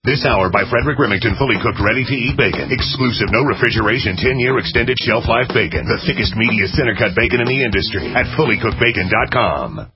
This hour by Frederick Remington, fully cooked, ready-to-eat bacon. Exclusive, no refrigeration, 10-year extended shelf life bacon. The thickest, meatiest center-cut bacon in the industry at fullycookedbacon.com.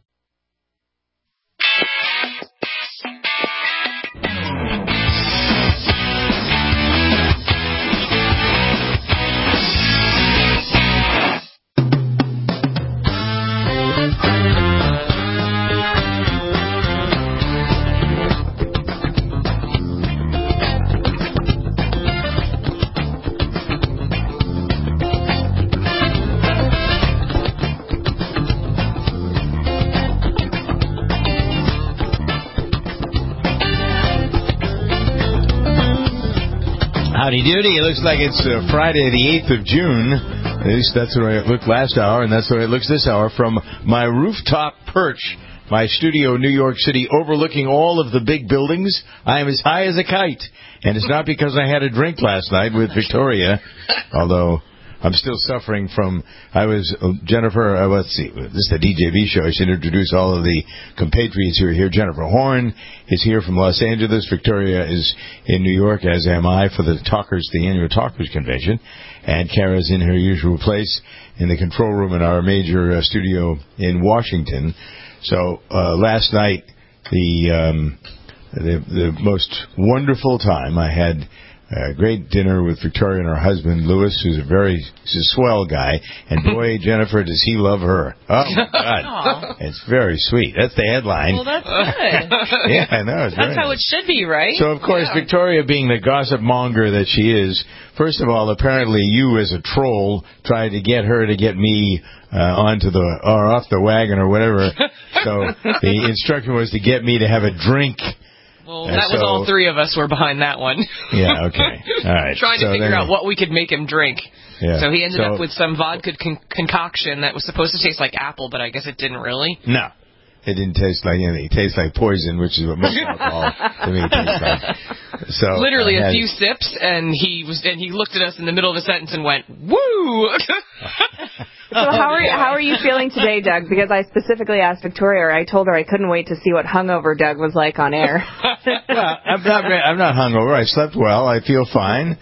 Howdy doody. It looks like it's Friday the 8th of June. At least that's the way it looked last hour, and that's the way it looks this hour from my rooftop perch, my studio in New York City, overlooking all of the big buildings. I am as high as a kite, and it's not because I had a drink last night with Victoria, although I'm still suffering from, Jennifer, let's see, this is the DJB show. I should introduce all of the compatriots who are here. Jennifer Horn is here from Los Angeles. Victoria is in New York, as am I, for the annual Talkers Convention. And Kara's in her usual place in the control room in our major studio in Washington. So, last night, the most wonderful time I had. A great dinner with Victoria and her husband, Louis, who's he's a swell guy. And boy, Jennifer, does he love her. Oh, my God. It's very sweet. That's the headline. Well, that's good. Yeah, I know. That's how it should be, right? So, of course, Victoria, being the gossip monger that she is, first of all, apparently you as a troll tried to get her to get me off the wagon or whatever. So the instruction was to get me to have a drink. Well, that was all three of us were behind that one. Yeah, okay. All right. Trying to figure out what we could make him drink. Yeah. So he ended up with some vodka concoction that was supposed to taste like apple, but I guess it didn't really. No. It didn't taste like anything. It tastes like poison, which is what most alcohol to me tastes like. So literally a few sips, and he looked at us in the middle of a sentence and went, "Woo!" So how are you feeling today, Doug? Because I specifically asked Victoria, or I told her I couldn't wait to see what hungover Doug was like on air. Well, I'm not hungover. I slept well. I feel fine.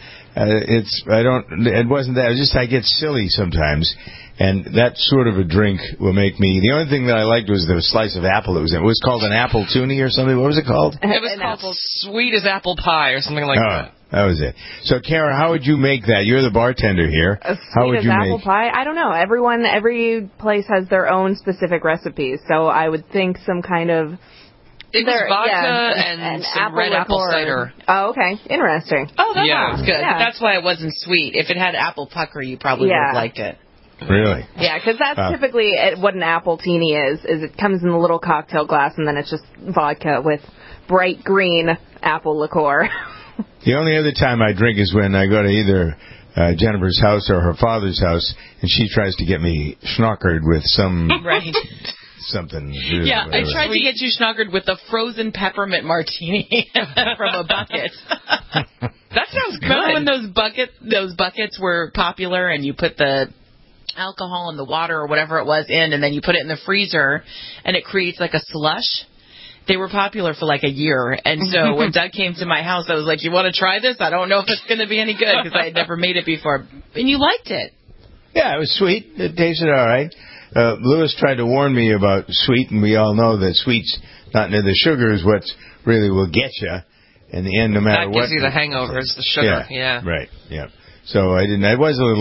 It wasn't that. It was just I get silly sometimes. And that sort of a drink will make me... The only thing that I liked was the slice of apple that was in it. It was called an apple toonie or something. What was it called? It was called sweet as apple pie or something like that. That was it. So, Kara, how would you make that? You're the bartender here. How would you make apple pie? I don't know. Every place has their own specific recipes. So I would think some kind of... It was vodka and some red apple cider. Oh, okay. Interesting. Oh, that sounds good. Yeah. That's why it wasn't sweet. If it had apple pucker, you probably would have liked it. Really? Yeah, because that's typically what an apple teeny is it comes in a little cocktail glass, and then it's just vodka with bright green apple liqueur. The only other time I drink is when I go to either Jennifer's house or her father's house, and she tries to get me schnockered with some... Right. Something. Yeah, I tried to get you schnockered with a frozen peppermint martini from a bucket. That sounds good. Remember when those buckets were popular, and you put the alcohol and the water or whatever it was in, and then you put it in the freezer, and it creates like a slush? They were popular for like a year, and so when Doug came to my house, I was like, "You want to try this? I don't know if it's going to be any good because I had never made it before." And you liked it. Yeah, it was sweet. It tasted all right. Louis tried to warn me about sweet, and we all know that sweet's not near the sugar is what really will get you in the end, no matter what. That gives you the hangover, is the sugar. Yeah. Right. Yeah. So I didn't.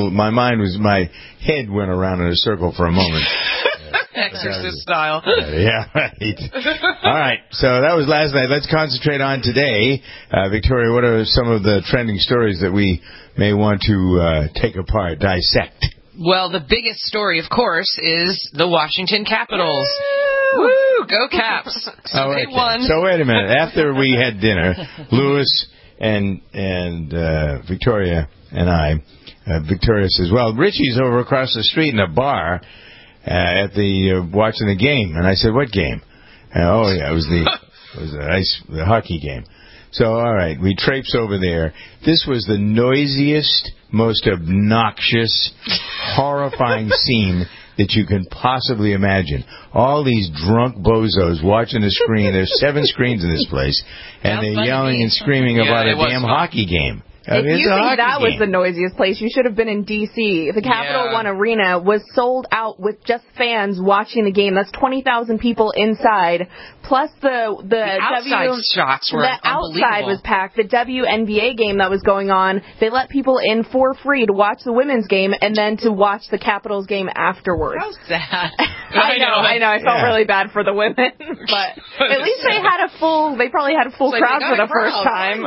My head went around in a circle for a moment. Exorcist style. Yeah, right. All right. So that was last night. Let's concentrate on today. Victoria, what are some of the trending stories that we may want to take apart, dissect? Well, the biggest story, of course, is the Washington Capitals. Woo! Go Caps! So they won. So wait a minute. After we had dinner, Louis and Victoria and I, Victoria says, "Well, Richie's over across the street in a bar at the watching the game." And I said, "What game?" It was the hockey game. So, all right, we traipse over there. This was the noisiest, most obnoxious, horrifying scene that you can possibly imagine. All these drunk bozos watching the screen. There's 7 screens in this place, and they're yelling and screaming about a damn hockey game. If you think that was the noisiest place, you should have been in D.C. The Capital One Arena was sold out with just fans watching the game. That's 20,000 people inside, plus the outside shots were unbelievable. The outside was packed. The WNBA game that was going on, they let people in for free to watch the women's game and then to watch the Capitals game afterwards. How sad. I know. I felt really bad for the women, but at least they probably had a full crowd for the first time.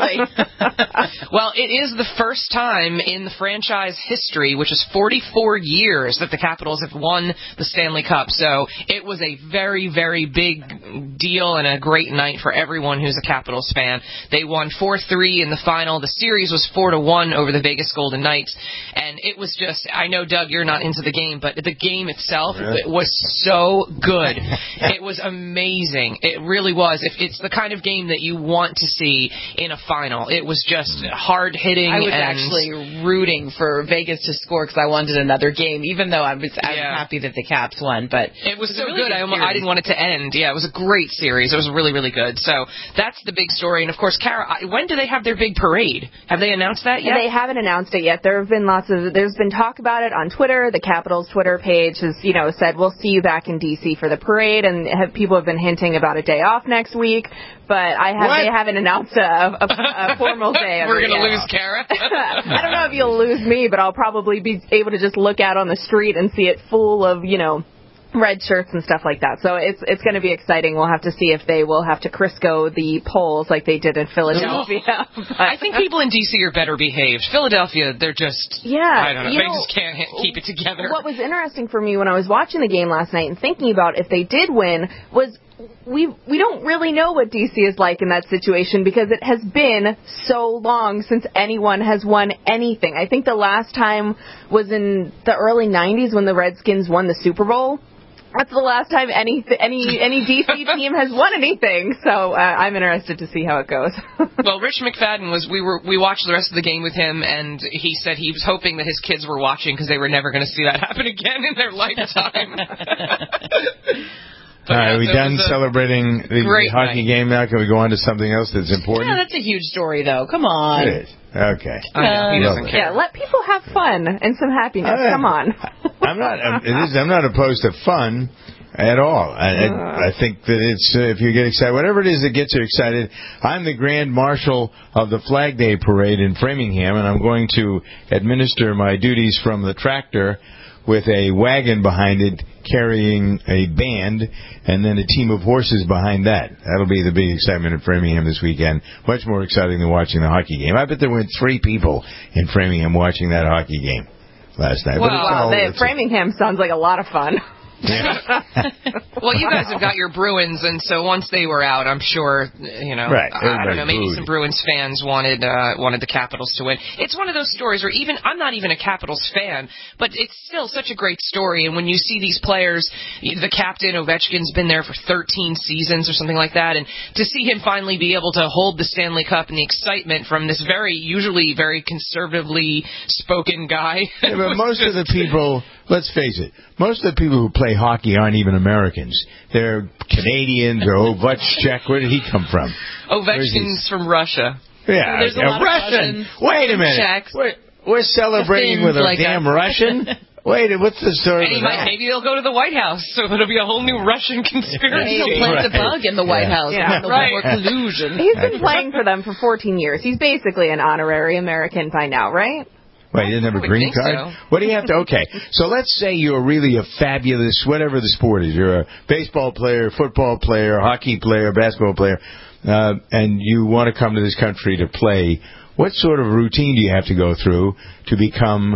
Well, it is the first time in the franchise history, which is 44 years, that the Capitals have won the Stanley Cup. So it was a very, very big deal and a great night for everyone who's a Capitals fan. They won 4-3 in the final. The series was 4-1 over the Vegas Golden Knights. And it was just, I know, Doug, you're not into the game, but the game itself was so good. It was amazing. It really was. It's the kind of game that you want to see in a final. It was just hard hitting. I was actually rooting for Vegas to score because I wanted another game, even though I was happy that the Caps won. But it was so really good. I didn't want it to end. Yeah, it was a great series. It was really, really good. So that's the big story. And of course, Kara, when do they have their big parade? Have they announced that yet? They haven't announced it yet. There's been talk about it on Twitter. The Capitals Twitter page has, said we'll see you back in D.C. for the parade, and people have been hinting about a day off next week. But they haven't announced a formal day. We're going to lose Kara. I don't know if you'll lose me, but I'll probably be able to just look out on the street and see it full of, red shirts and stuff like that. So it's going to be exciting. We'll have to see if they will have to Crisco the polls like they did in Philadelphia. I think people in D.C. are better behaved. Philadelphia, they're just, I don't know, they just can't keep it together. What was interesting for me when I was watching the game last night and thinking about if they did win was we don't really know what D.C. is like in that situation because it has been so long since anyone has won anything. I think the last time was in the early 90s when the Redskins won the Super Bowl. That's the last time any D.C. team has won anything, so I'm interested to see how it goes. Well, Rich McFadden we watched the rest of the game with him, and he said he was hoping that his kids were watching because they were never going to see that happen again in their lifetime. All right, are we done celebrating the hockey game now? Can we go on to something else that's important? Yeah, that's a huge story, though. Come on. It is. Okay. He doesn't care. Yeah, let people have fun and some happiness. Come on. I'm not opposed to fun at all. I think that it's if you get excited, whatever it is that gets you excited. I'm the Grand Marshal of the Flag Day Parade in Framingham, and I'm going to administer my duties from the tractor with a wagon behind it carrying a band and then a team of horses behind that. That'll be the big excitement in Framingham this weekend. Much more exciting than watching the hockey game. I bet there were 3 people in Framingham watching that hockey game last night. Framingham sounds like a lot of fun. Yeah. Well, you guys have got your Bruins, and so once they were out, I'm sure, right, I don't know, maybe some Bruins fans wanted the Capitals to win. It's one of those stories where I'm not even a Capitals fan, but it's still such a great story, and when you see these players, the captain, Ovechkin's been there for 13 seasons or something like that, and to see him finally be able to hold the Stanley Cup and the excitement from this usually very conservatively spoken guy. Yeah, but most of the people, let's face it, most of the people who play hockey aren't even Americans. They're Canadians or Ovechkin. Where did he come from? Ovechkin's from Russia. Yeah, there's a lot Russian. Of Wait a minute. Czechs. We're celebrating with a damn Russian? Wait, what's the story? Maybe they'll go to the White House, so it'll be a whole new Russian conspiracy. He'll plant a bug in the White House. Yeah. More collusion. He's been playing for them for 14 years. He's basically an honorary American by now, right? Well, you didn't have a green card? So. What do you have to... Okay, so let's say you're really a fabulous... Whatever the sport is. You're a baseball player, football player, hockey player, basketball player, and you want to come to this country to play. What sort of routine do you have to go through to become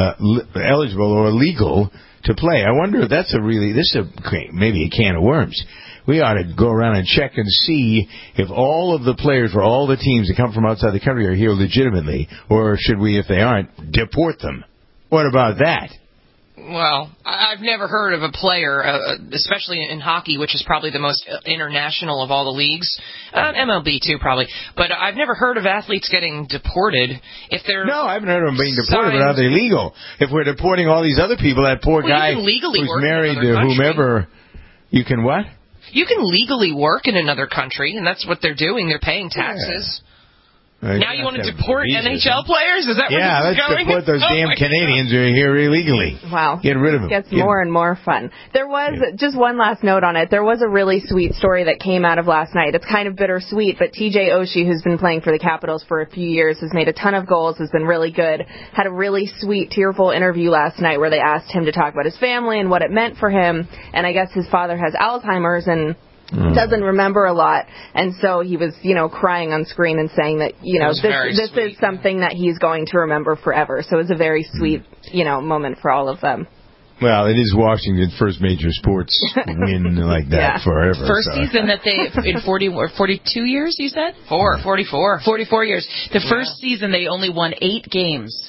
eligible or legal to play? I wonder if that's maybe a can of worms. We ought to go around and check and see if all of the players for all the teams that come from outside the country are here legitimately, or should we, if they aren't, deport them? What about that? Well, I've never heard of a player, especially in hockey, which is probably the most international of all the leagues. MLB, too, probably. But I've never heard of athletes getting deported. No, I haven't heard of them being deported, but are they legal? If we're deporting all these other people, that poor guy who's married to whomever, you can what? You can legally work in another country, and that's what they're doing. They're paying taxes. Yeah. Now you want to deport NHL players? Is that where this is going? Deport those damn Canadians who are here illegally. Wow. Get rid of them. It gets more and more fun. There was, just one last note on it, there was a really sweet story that came out of last night. It's kind of bittersweet, but TJ Oshie, who's been playing for the Capitals for a few years, has made a ton of goals, has been really good, had a really sweet, tearful interview last night where they asked him to talk about his family and what it meant for him. And I guess his father has Alzheimer's and doesn't remember a lot, and so he was, crying on screen and saying that, this is something that he's going to remember forever. So it was a very sweet, moment for all of them. Well, it is Washington's first major sports win like that forever. First season that they, in 40 or 42 years, you said? 44 years. The first season they only won 8 games.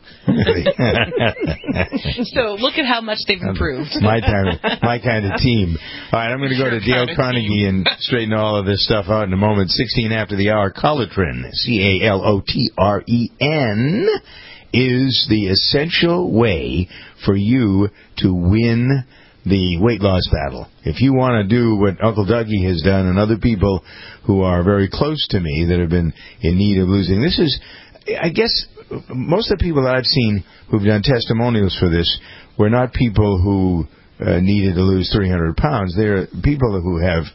So look at how much they've improved. My kind of team. All right, I'm going to go to Dale Carnegie and straighten all of this stuff out in a moment. 16 after the hour. Calotren, Calotren, is the essential way for you to win the weight loss battle. If you want to do what Uncle Dougie has done and other people who are very close to me that have been in need of losing, this is, I guess, most of the people that I've seen who've done testimonials for this were not people who needed to lose 300 pounds. They're people who have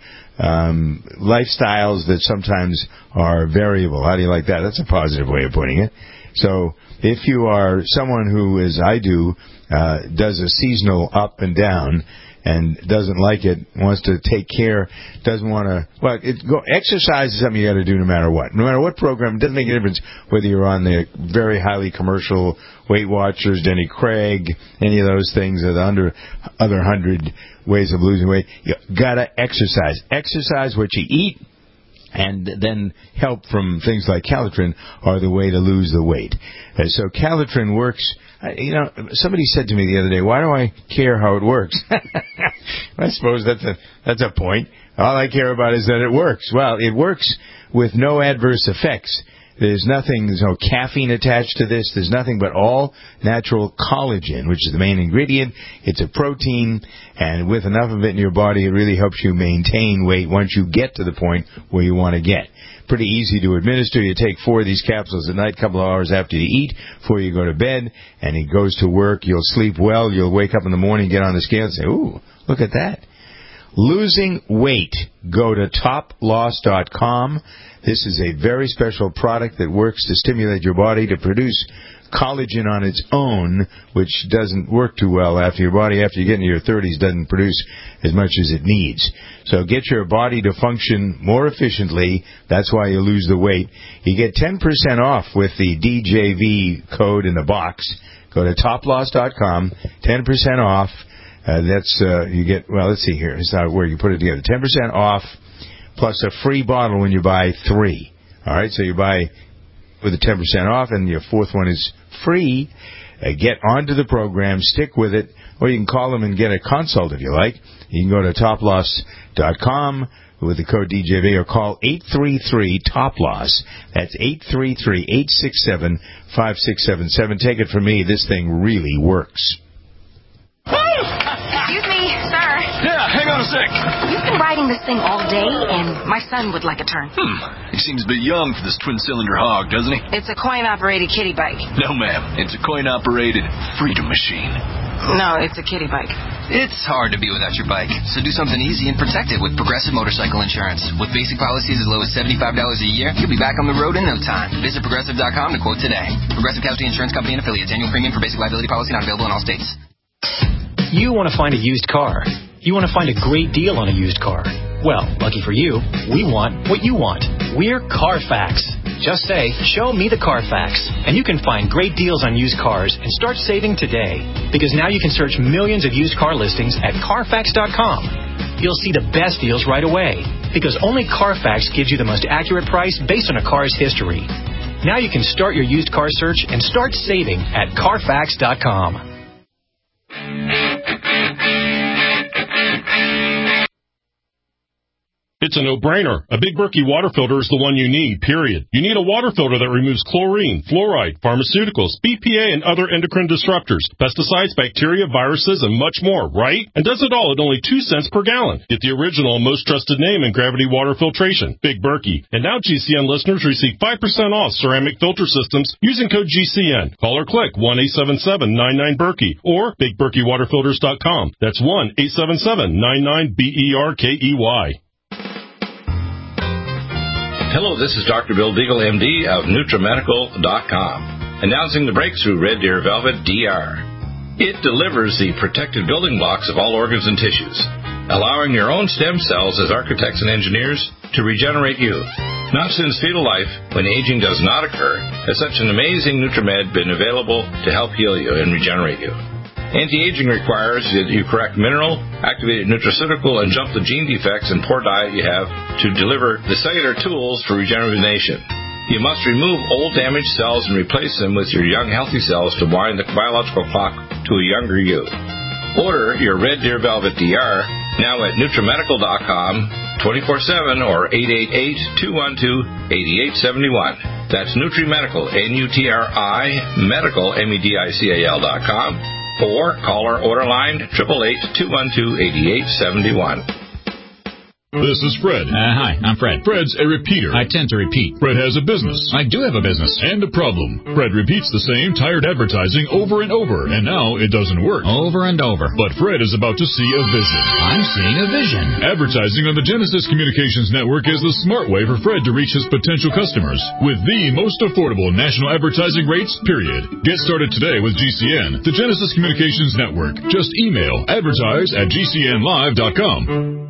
lifestyles that sometimes are variable. How do you like that? That's a positive way of putting it. So if you are someone who, as I do, does a seasonal up and down and doesn't like it, wants to take care, doesn't want to, exercise is something you got to do no matter what. No matter what program, it doesn't make a difference whether you're on the very highly commercial Weight Watchers, Denny Craig, any of those things, or the other 100 ways of losing weight. You got to exercise. Exercise what you eat, and then help from things like Calotren are the way to lose the weight. So Calotren works. Somebody said to me the other day, why do I care how it works? I suppose that's a point. All I care about is that it works. Well, it works with no adverse effects. There's no caffeine attached to this. There's nothing but all natural collagen, which is the main ingredient. It's a protein, and with enough of it in your body, it really helps you maintain weight once you get to the point where you want to get. Pretty easy to administer. You take 4 of these capsules at night, a couple of hours after you eat, before you go to bed, and it goes to work. You'll sleep well. You'll wake up in the morning, get on the scale, and say, ooh, look at that. Losing weight. Go to toploss.com. This is a very special product that works to stimulate your body to produce collagen on its own, which doesn't work too well after your body, after you get into your 30s, doesn't produce as much as it needs. So get your body to function more efficiently. That's why you lose the weight. You get 10% off with the DJV code in the box. Go to toploss.com, 10% off. You get, let's see here. It's not where you put it together. 10% off plus a free bottle when you buy 3. All right, so you buy with the 10% off, and your 4th one is free. Get onto the program, stick with it, or you can call them and get a consult if you like. You can go to toploss.com with the code DJV or call 833-TOP-LOSS. That's 833-867-5677. Take it from me, this thing really works. Excuse me, sir. Yeah, hang on a sec. You've been riding this thing all day, and my son would like a turn. He seems a bit young for this twin-cylinder hog, doesn't he? It's a coin-operated kiddie bike. No, ma'am. It's a coin-operated freedom machine. No, it's a kiddie bike. It's hard to be without your bike, so do something easy and protect it with Progressive Motorcycle Insurance. With basic policies as low as $75 a year, you'll be back on the road in no time. Visit Progressive.com to quote today. Progressive Casualty Insurance Company and Affiliates. Annual premium for basic liability policy not available in all states. You want to find a used car. You want to find a great deal on a used car. Well, lucky for you, we want what you want. We're Carfax. Just say, show me the Carfax, and you can find great deals on used cars and start saving today. Because now you can search millions of used car listings at Carfax.com. You'll see the best deals right away, because only Carfax gives you the most accurate price based on a car's history. Now you can start your used car search and start saving at Carfax.com. It's a no-brainer. A Big Berkey water filter is the one you need, period. You need a water filter that removes chlorine, fluoride, pharmaceuticals, BPA, and other endocrine disruptors, pesticides, bacteria, viruses, and much more, right? And does it all at only 2 cents per gallon. Get the original and most trusted name in gravity water filtration, Big Berkey. And now GCN listeners receive 5% off ceramic filter systems using code GCN. Call or click 1-877-99-BERKEY or BigBerkeyWaterFilters.com. That's 1-877-99-BERKEY. Hello, this is Dr. Bill Deagle, MD of NutriMedical.com, announcing the breakthrough Red Deer Velvet DR. It delivers the protected building blocks of all organs and tissues, allowing your own stem cells as architects and engineers to regenerate you. Not since fetal life, when aging does not occur, has such an amazing NutriMed been available to help heal you and regenerate you. Anti-aging requires that you correct mineral, activated nutraceutical, and jump the gene defects and poor diet you have to deliver the cellular tools for regeneration. You must remove old damaged cells and replace them with your young healthy cells to wind the biological clock to a younger you. Order your Red Deer Velvet DR now at NutriMedical.com 24/7 or 888-212-8871. That's NutriMedical, N-U-T-R-I, Medical, M-E-D-I-C-A-L.com. Or call our order line 888-212-8871. This is Fred. Hi, I'm Fred. Fred's a repeater. I tend to repeat. Fred has a business. I do have a business. And a problem. Fred repeats the same tired advertising over and over, and now it doesn't work. Over and over. But Fred is about to see a vision. I'm seeing a vision. Advertising on the Genesis Communications Network is the smart way for Fred to reach his potential customers with the most affordable national advertising rates, period. Get started today with GCN, the Genesis Communications Network. Just email advertise@gcnlive.com.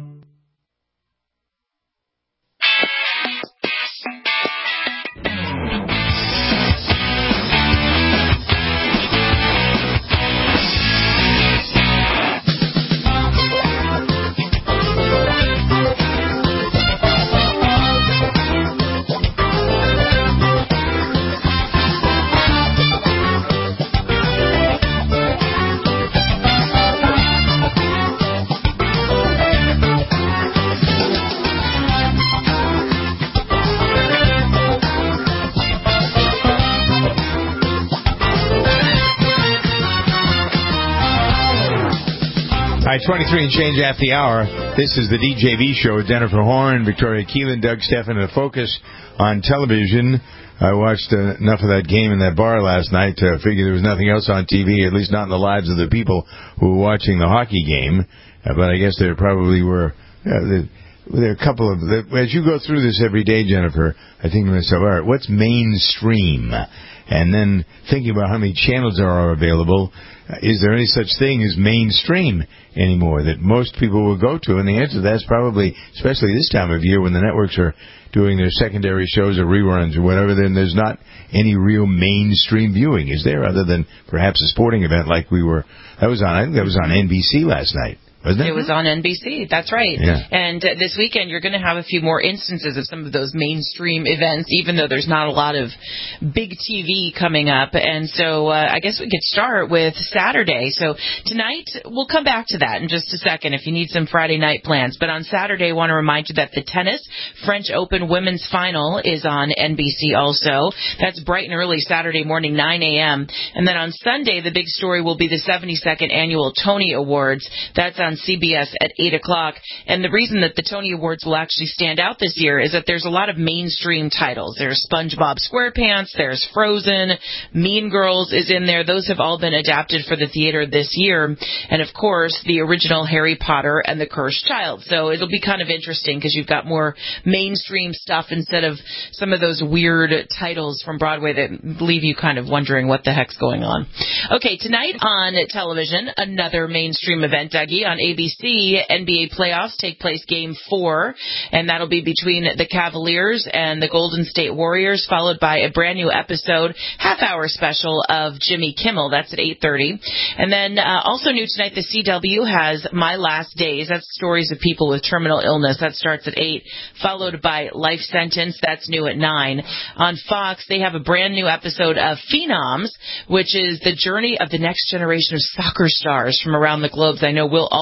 All right, 23 and change after the hour. This is the DJV show with Jennifer Horn, Victoria Keelan, Doug Steffen, and a focus on television. I watched enough of that game in that bar last night to figure there was nothing else on TV, at least not in the lives of the people who were watching the hockey game. But I guess there probably were... there are a couple of... As you go through this every day, Jennifer, I think to myself, all right, what's mainstream? And then thinking about how many channels are available, is there any such thing as mainstream anymore that most people will go to? And the answer to that is probably, especially this time of year when the networks are doing their secondary shows or reruns or whatever, then there's not any real mainstream viewing, is there, other than perhaps a sporting event like we were... I think that was on NBC last night. Wasn't it? It was on NBC. That's right. Yeah. And this weekend, you're going to have a few more instances of some of those mainstream events, even though there's not a lot of big TV coming up. And so I guess we could start with Saturday. So tonight, we'll come back to that in just a second if you need some Friday night plans. But on Saturday, I want to remind you that the tennis French Open Women's Final is on NBC also. That's bright and early Saturday morning, 9 a.m. And then on Sunday, the big story will be the 72nd Annual Tony Awards. That's on CBS at 8 o'clock. And the reason that the Tony Awards will actually stand out this year is that there's a lot of mainstream titles. There's SpongeBob SquarePants, there's Frozen, Mean Girls is in there. Those have all been adapted for the theater this year. And, of course, the original Harry Potter and the Cursed Child. So it'll be kind of interesting because you've got more mainstream stuff instead of some of those weird titles from Broadway that leave you kind of wondering what the heck's going on. Okay, tonight on television, another mainstream event, Dougie, on ABC, NBA playoffs take place Game 4, and that'll be between the Cavaliers and the Golden State Warriors, followed by a brand new episode, half-hour special of Jimmy Kimmel. That's at 8:30. And then also new tonight, the CW has My Last Days. That's stories of people with terminal illness. That starts at 8, followed by Life Sentence. That's new at 9. On Fox, they have a brand new episode of Phenoms, which is the journey of the next generation of soccer stars from around the globe. I know we'll all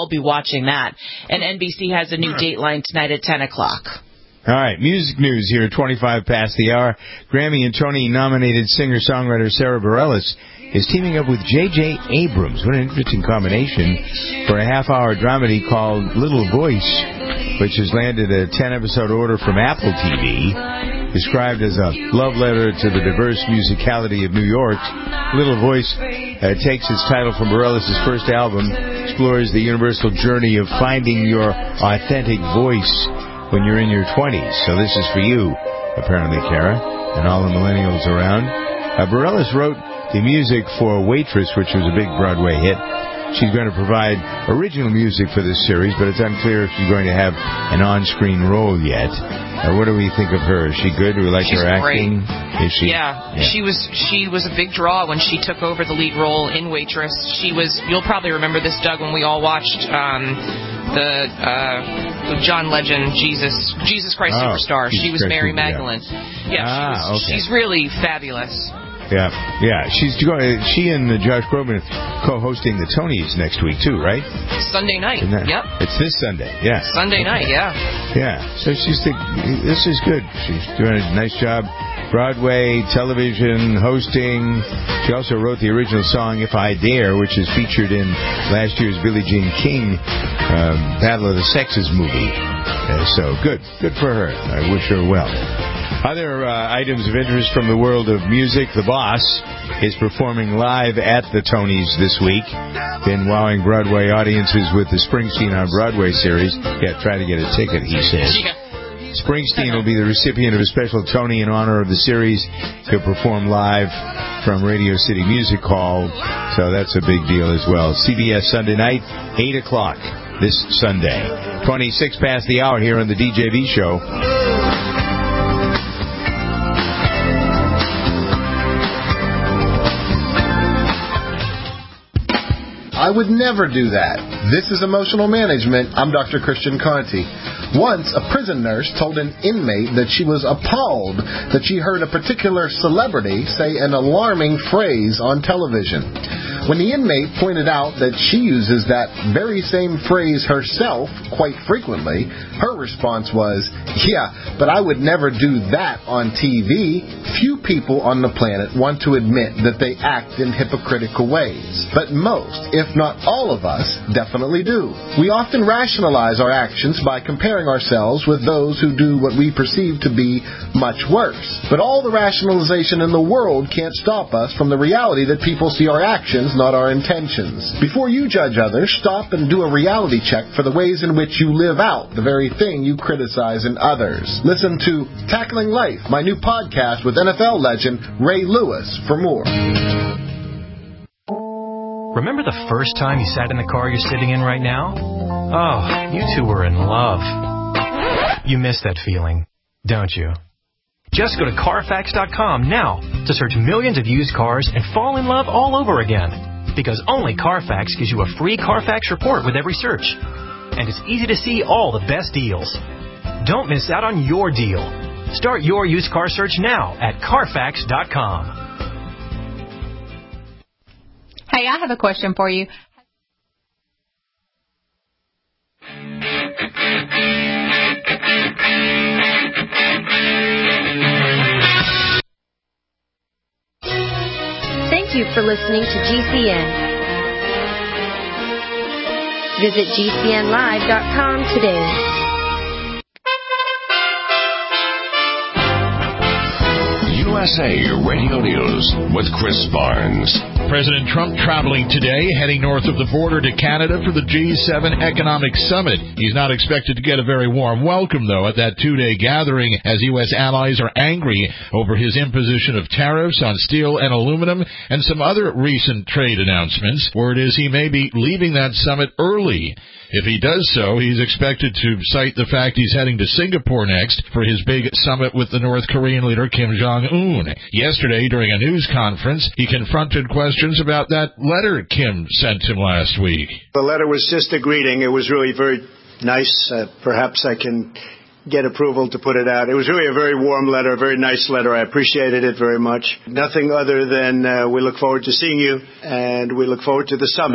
they'll be watching that. And NBC has a new Dateline tonight at 10 o'clock. All right, music news here, 25 past the hour. Grammy and Tony-nominated singer-songwriter Sarah Bareilles is teaming up with J.J. Abrams. What an interesting combination for a half-hour dramedy called Little Voice, which has landed a 10-episode order from Apple TV. Described as a love letter to the diverse musicality of New York, Little Voice takes its title from Bareilles' first album, explores the universal journey of finding your authentic voice when you're in your 20s. So this is for you, apparently, Kara, and all the millennials around. Bareilles wrote the music for Waitress, which was a big Broadway hit. She's going to provide original music for this series, but it's unclear if she's going to have an on-screen role yet. What do we think of her? Is she good? Do we like She's her acting? Great. Is she? Yeah. She was a big draw when she took over the lead role in Waitress. You'll probably remember this, Doug, when we all watched the John Legend Jesus Christ Superstar. She was Mary Magdalene. Yeah, she's really fabulous. Yeah. She and Josh Groban co-hosting the Tonys next week too, right? Sunday night. Yep. It's this Sunday. Yeah. Sunday night. Yeah. Yeah. So this is good. She's doing a nice job. Broadway, television, hosting. She also wrote the original song "If I Dare," which is featured in last year's Billie Jean King Battle of the Sexes movie. So good for her. I wish her well. Other items of interest from the world of music. The Boss is performing live at the Tonys this week. Been wowing Broadway audiences with the Springsteen on Broadway series. Yeah, try to get a ticket, he says. Springsteen will be the recipient of a special Tony in honor of the series. He'll perform live from Radio City Music Hall, so that's a big deal as well. CBS Sunday night, 8 o'clock this Sunday. 26 past the hour here on the DJV Show. I would never do that. This is Emotional Management. I'm Dr. Christian Conti. Once, a prison nurse told an inmate that she was appalled that she heard a particular celebrity say an alarming phrase on television. When the inmate pointed out that she uses that very same phrase herself quite frequently, her response was, "Yeah, but I would never do that on TV." Few people on the planet want to admit that they act in hypocritical ways, but most, if not all of us, definitely do. We often rationalize our actions by comparing ourselves with those who do what we perceive to be much worse. But all the rationalization in the world can't stop us from the reality that people see our actions, not our intentions. Before you judge others, stop and do a reality check for the ways in which you live out the very thing you criticize in others. Listen to Tackling Life, my new podcast with NFL legend Ray Lewis, for more. Remember the first time you sat in the car you're sitting in right now? Oh, you two were in love. You miss that feeling, don't you? Just go to Carfax.com now to search millions of used cars and fall in love all over again. Because only Carfax gives you a free Carfax report with every search. And it's easy to see all the best deals. Don't miss out on your deal. Start your used car search now at Carfax.com. Hey, I have a question for you. Thank you for listening to GCN. Visit GCNlive.com today. USA Radio News with Chris Barnes. President Trump traveling today, heading north of the border to Canada for the G7 Economic Summit. He's not expected to get a very warm welcome, though, at that two-day gathering, as U.S. allies are angry over his imposition of tariffs on steel and aluminum and some other recent trade announcements. Word is he may be leaving that summit early. If he does so, he's expected to cite the fact he's heading to Singapore next for his big summit with the North Korean leader Kim Jong-un. Yesterday, during a news conference, he confronted questions about that letter Kim sent him last week. The letter was just a greeting. It was really very nice. Perhaps I can get approval to put it out. It was really a very warm letter, a very nice letter. I appreciated it very much. Nothing other than we look forward to seeing you, and we look forward to the summit.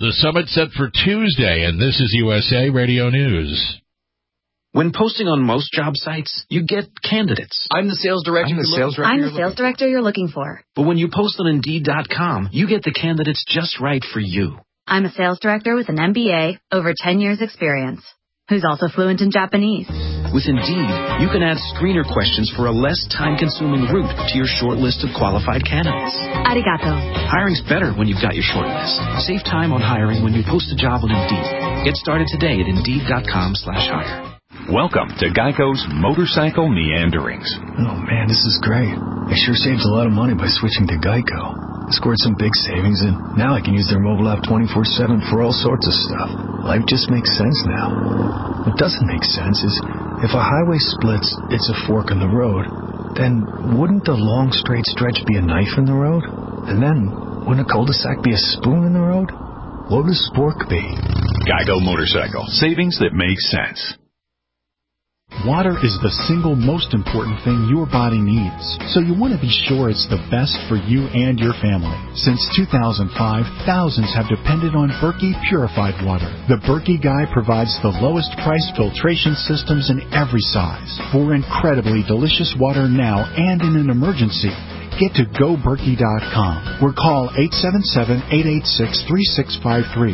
The summit set for Tuesday, and this is USA Radio News. When posting on most job sites, you get candidates. I'm the sales director. I'm the sales director you're looking for. But when you post on Indeed.com, you get the candidates just right for you. I'm a sales director with an MBA, over 10 years experience, who's also fluent in Japanese. With Indeed, you can add screener questions for a less time-consuming route to your short list of qualified candidates. Arigato. Hiring's better when you've got your short list. Save time on hiring when you post a job on Indeed. Get started today at Indeed.com/hire. Welcome to Geico's Motorcycle Meanderings. Oh man, this is great. I sure saved a lot of money by switching to Geico. I scored some big savings, and now I can use their mobile app 24/7 for all sorts of stuff. Life just makes sense now. What doesn't make sense is if a highway splits, it's a fork in the road, then wouldn't the long straight stretch be a knife in the road? And then wouldn't a cul-de-sac be a spoon in the road? What would a spork be? Geico Motorcycle. Savings that make sense. Water is the single most important thing your body needs, so you want to be sure it's the best for you and your family. Since 2005, thousands have depended on Berkey purified water. The Berkey Guy provides the lowest price filtration systems in every size for incredibly delicious water now and in an emergency. Get to GoBerkey.com or call 877-886-3653.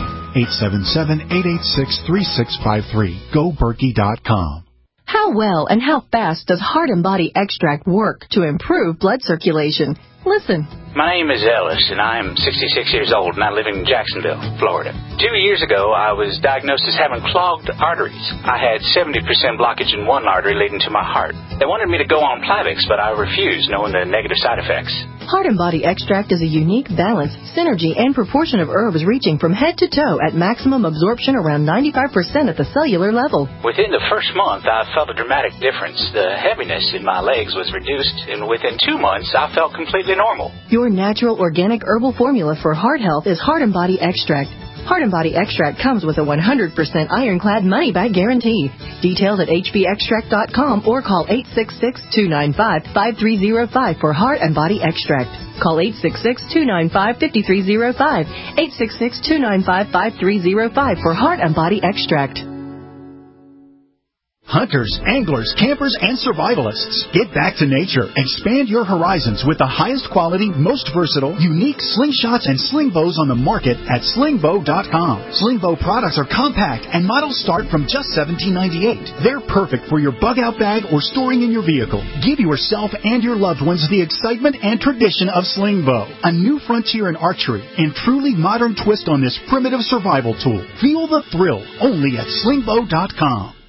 877-886-3653. GoBerkey.com. How well and how fast does Heart and Body Extract work to improve blood circulation? Listen. My name is Ellis, and I am 66 years old, and I live in Jacksonville, Florida. 2 years ago, I was diagnosed as having clogged arteries. I had 70% blockage in one artery leading to my heart. They wanted me to go on Plavix, but I refused, knowing the negative side effects. Heart and Body Extract is a unique balance, synergy, and proportion of herbs reaching from head to toe at maximum absorption around 95% at the cellular level. Within the first month, I felt a dramatic difference. The heaviness in my legs was reduced, and within 2 months, I felt completely normal. Your natural organic herbal formula for heart health is Heart and Body Extract. Heart and Body Extract comes with a 100% ironclad money-back guarantee. Details at hbextract.com or call 866-295-5305 for Heart and Body Extract. Call 866-295-5305. 866-295-5305 for Heart and Body Extract. Hunters, anglers, campers, and survivalists, get back to nature. Expand your horizons with the highest quality, most versatile, unique slingshots and sling bows on the market at slingbow.com. Sling bow products are compact and models start from just $17.98. They're perfect for your bug-out bag or storing in your vehicle. Give yourself and your loved ones the excitement and tradition of sling bow, a new frontier in archery and truly modern twist on this primitive survival tool. Feel the thrill only at slingbow.com.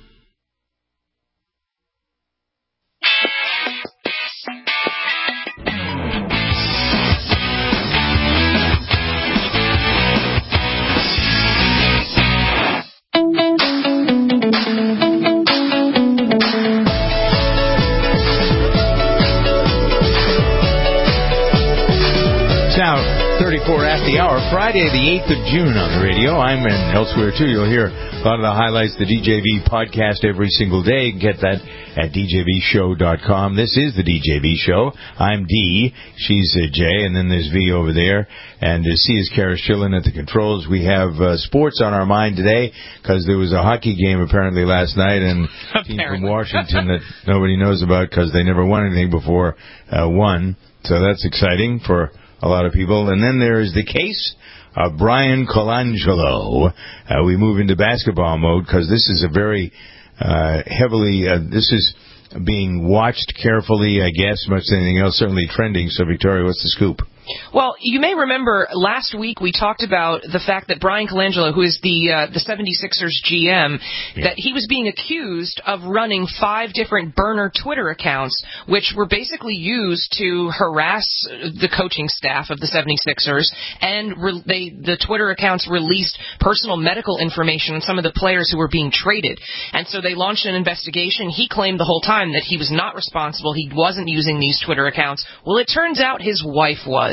Now, 34 after the hour, Friday the 8th of June on the radio. I'm and elsewhere, too. You'll hear a lot of the highlights, the DJV podcast every single day. You can get that at djvshow.com. This is the DJV Show. I'm D. She's J. And then there's V over there. And C is Kara Schillen at the controls. We have sports on our mind today because there was a hockey game apparently last night. And a team from Washington that nobody knows about because they never won anything before won. So that's exciting for a lot of people. And then there's the case of Brian Colangelo. We move into basketball mode because this is a very heavily, this is being watched carefully, I guess, much as anything else, certainly trending. So, Victoria, what's the scoop? Well, you may remember last week we talked about the fact that Brian Colangelo, who is the 76ers GM, that he was being accused of running 5 different burner Twitter accounts, which were basically used to harass the coaching staff of the 76ers, and the Twitter accounts released personal medical information on some of the players who were being traded. And so they launched an investigation. He claimed the whole time that he was not responsible. He wasn't using these Twitter accounts. Well, it turns out his wife was.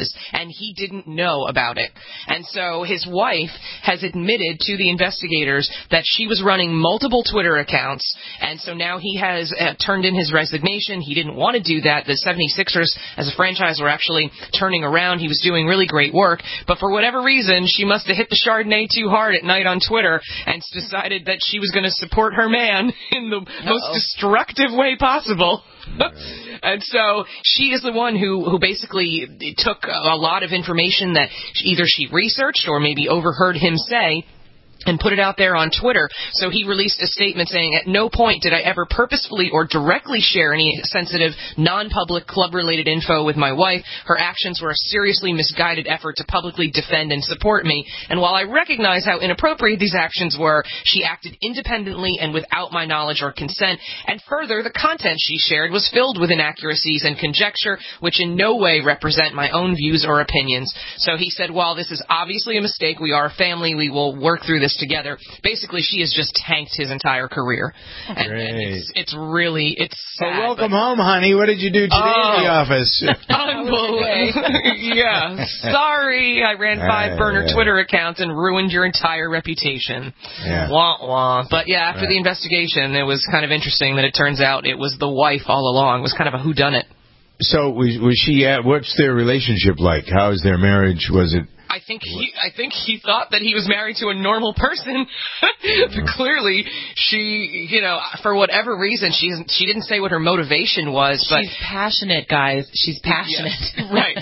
was, and he didn't know about it. And so his wife has admitted to the investigators that she was running multiple Twitter accounts, and so now he has turned in his resignation. He didn't want to do that. The 76ers, as a franchise, were actually turning around. He was doing really great work, but for whatever reason, she must have hit the Chardonnay too hard at night on Twitter and decided that she was going to support her man in the most destructive way possible. And so she is the one who basically took a lot of information that either she researched or maybe overheard him say and put it out there on Twitter. So he released a statement saying, "At no point did I ever purposefully or directly share any sensitive, non-public club-related info with my wife. Her actions were a seriously misguided effort to publicly defend and support me. And while I recognize how inappropriate these actions were, she acted independently and without my knowledge or consent. And further, the content she shared was filled with inaccuracies and conjecture, which in no way represent my own views or opinions." So he said, while this is obviously a mistake, we are a family, we will work through this together. Basically, she has just tanked his entire career. And it's really sad. Well, welcome home, honey. What did you do today in the office? Unbelievable. Yeah. Sorry, I ran 5 burner Twitter accounts and ruined your entire reputation. Yeah. Wah, wah. But yeah, after the investigation, it was kind of interesting that it turns out it was the wife all along. It was kind of a whodunit. So was she what's their relationship like? How is their marriage? Was it? I think he thought that he was married to a normal person. But clearly, she, for whatever reason, she didn't say what her motivation was. But she's passionate, guys. She's passionate. Yes, right.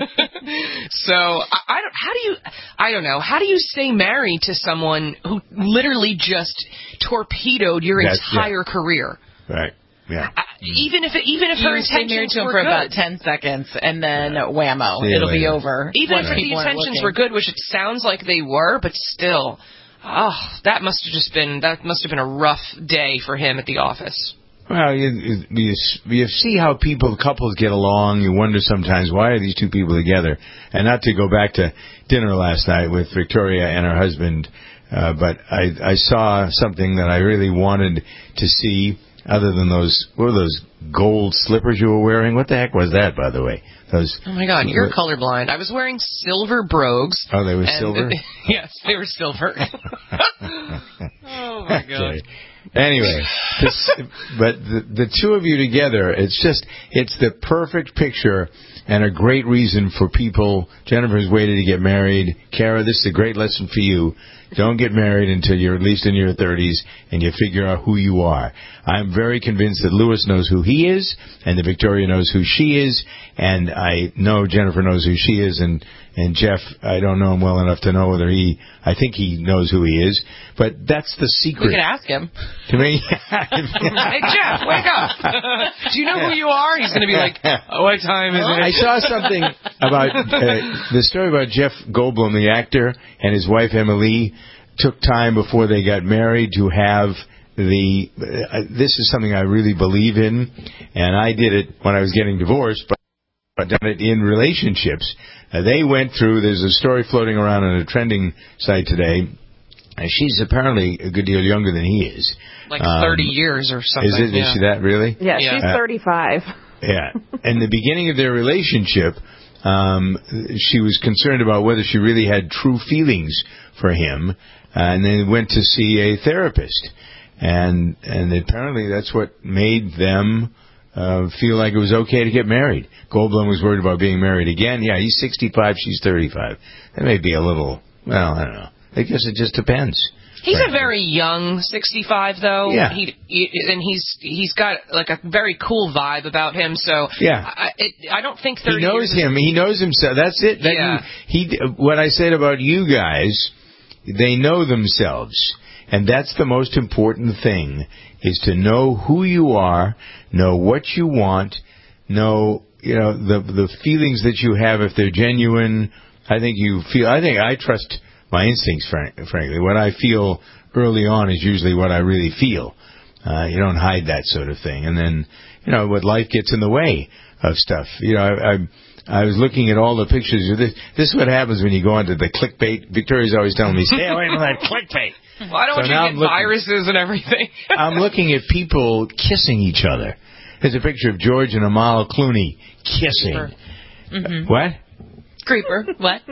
So I don't know. How do you stay married to someone who literally just torpedoed your entire career? Right. Yeah. Even if her intentions married to him were for good. about 10 seconds, and then whammo, it'll be over. Even if the intentions were good, which it sounds like they were, but still, that must have been a rough day for him at the office. Well, you see how couples get along. You wonder sometimes, why are these two people together? And not to go back to dinner last night with Victoria and her husband, but I saw something that I really wanted to see. Other than those gold slippers you were wearing? What the heck was that, by the way? Oh my God, you're colorblind. I was wearing silver brogues. Oh, they were silver? Yes, they were silver. Oh my God. Okay. Anyway, but the two of you together, it's the perfect picture and a great reason for people. Jennifer's waited to get married. Kara, this is a great lesson for you. Don't get married until you're at least in your 30s and you figure out who you are. I'm very convinced that Lewis knows who he is and that Victoria knows who she is, and I know Jennifer knows who she is, and Jeff, I don't know him well enough to know whether I think he knows who he is, but that's the secret. We could ask him. To me? Hey, Jeff, wake up. Do you know who you are? He's going to be like, what time is it? I saw something about the story about Jeff Goldblum, the actor, and his wife Emily took time before they got married to have this is something I really believe in, and I did it when I was getting divorced, but I've done it in relationships. They went through, there's a story floating around on a trending site today. She's apparently a good deal younger than he is. Like 30 years or something. Is she that really? Yeah, she's 35. Yeah. In the beginning of their relationship, she was concerned about whether she really had true feelings for him, and they went to see a therapist. And apparently that's what made them feel like it was okay to get married. Goldblum was worried about being married again. Yeah, he's 65, she's 35. That may be a little, well, I don't know. I guess it just depends. He's a very young 65, though. Yeah. And he's got like a very cool vibe about him. So yeah. I don't think 30 He knows him. He knows himself. That's it. What I said about you guys, they know themselves. And that's the most important thing, is to know who you are, know what you want, know, the feelings that you have, if they're genuine. I think I trust my instincts, frankly. What I feel early on is usually what I really feel. You don't hide that sort of thing. And then, what life gets in the way of stuff. I was looking at all the pictures of this. This is what happens when you go onto the clickbait. Victoria's always telling me, stay away from that clickbait. Well, I don't want you to get viruses and everything. I'm looking at people kissing each other. There's a picture of George and Amal Clooney kissing. Mm-hmm. What? Creeper. What?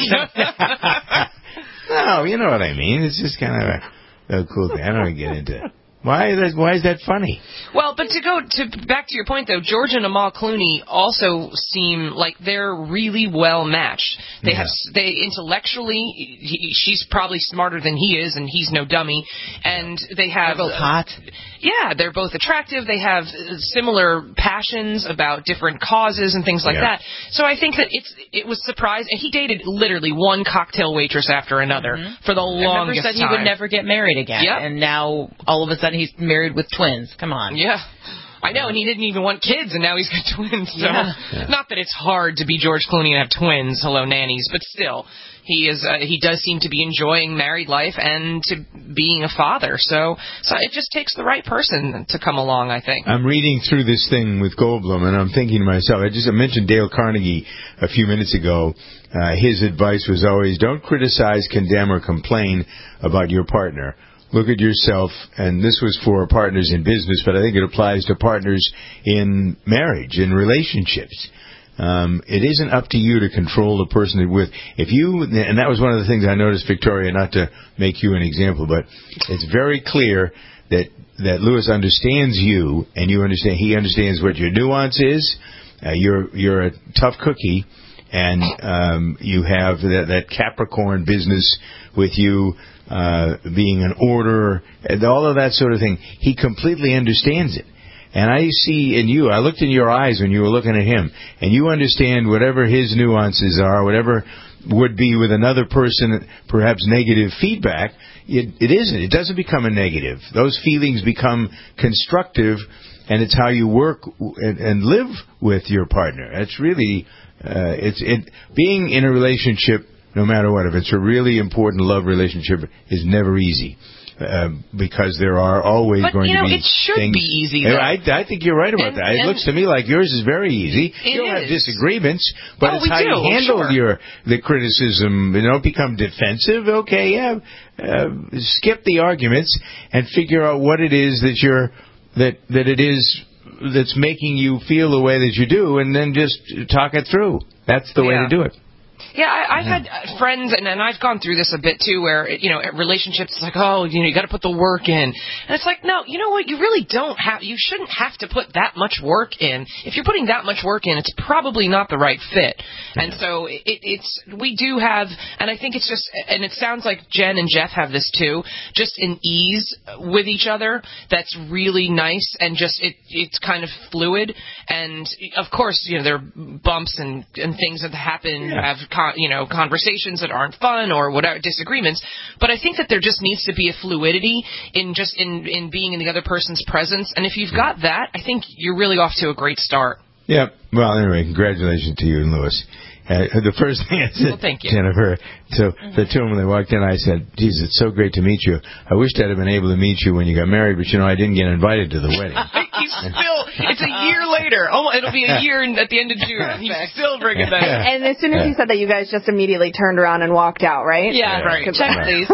No, you know what I mean. It's just kind of a cool thing. I don't want to get into it. Why is that funny? Well, but to go back to your point though, George and Amal Clooney also seem like they're really well matched. They intellectually, she's probably smarter than he is, and he's no dummy. And they're both hot. Yeah, they're both attractive. They have similar passions about different causes and things like that. So I think that it was surprising. And he dated literally one cocktail waitress after another for the longest said time. He would never get married again. Yep. And now all of a sudden he's married with twins. Come on. Yeah. I know, and he didn't even want kids, and now he's got twins. So, not that it's hard to be George Clooney and have twins, hello nannies, but still, he does seem to be enjoying married life and to being a father. So it just takes the right person to come along, I think. I'm reading through this thing with Goldblum, and I'm thinking to myself, I mentioned Dale Carnegie a few minutes ago. His advice was always, don't criticize, condemn, or complain about your partner. Look at yourself, and this was for partners in business, but I think it applies to partners in marriage, in relationships. It isn't up to you to control the person you're with. And that was one of the things I noticed, Victoria, not to make you an example, but it's very clear that Lewis understands you, and he understands what your nuance is. You're a tough cookie, and you have that Capricorn business with you. Being an orderer, and all of that sort of thing. He completely understands it. And I see in you, I looked in your eyes when you were looking at him, and you understand whatever his nuances are, whatever would be with another person, perhaps negative feedback, it isn't. It doesn't become a negative. Those feelings become constructive, and it's how you work and live with your partner. It's really, being in a relationship, no matter what, if it's a really important love relationship, is never easy. Because there are always going to be it should things. Be easy, though. I think you're right about that. It looks to me like yours is very easy. You'll have disagreements, but it's how you handle the criticism. You don't become defensive. Okay, skip the arguments and figure out what it is that's making you feel the way that you do, and then just talk it through. That's the way to do it. Yeah, I've had friends, and I've gone through this a bit too, where, relationships, it's like, you got to put the work in. And it's like, no, you know what, you really you shouldn't have to put that much work in. If you're putting that much work in, it's probably not the right fit. And so we do have, and I think it's just, and it sounds like Jen and Jeff have this too, just an ease with each other that's really nice, and just, it's kind of fluid. And of course, there are bumps and things that happen, have conversations that aren't fun or whatever, disagreements. But I think that there just needs to be a fluidity in being in the other person's presence. And if you've got that, I think you're really off to a great start. Yeah. Well, anyway, congratulations to you and Lewis. The first thing I said, thank you. Jennifer, so the two of them, when they walked in, I said, geez, it's so great to meet you. I wished I'd have been able to meet you when you got married, but I didn't get invited to the wedding. It's a year later. Oh, it'll be a year at the end of June. He's still bringing that up. And as soon as he said that, you guys just immediately turned around and walked out, right? Yeah, right. Check, please.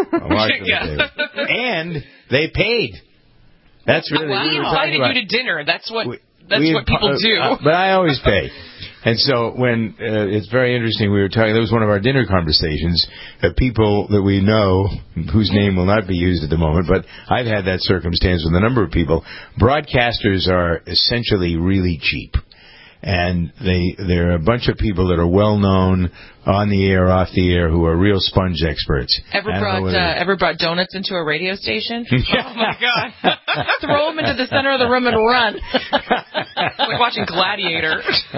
And they paid. That's really what we were talking about. We invited you to dinner. That's what people do. But I always pay. And so when it's very interesting, we were talking, that was one of our dinner conversations, people that we know, whose name will not be used at the moment, but I've had that circumstance with a number of people. Broadcasters are essentially really cheap. And there are a bunch of people that are well known on the air, off the air, who are real sponge experts. Ever brought donuts into a radio station? Oh my God! Throw them into the center of the room and run. Like watching Gladiator.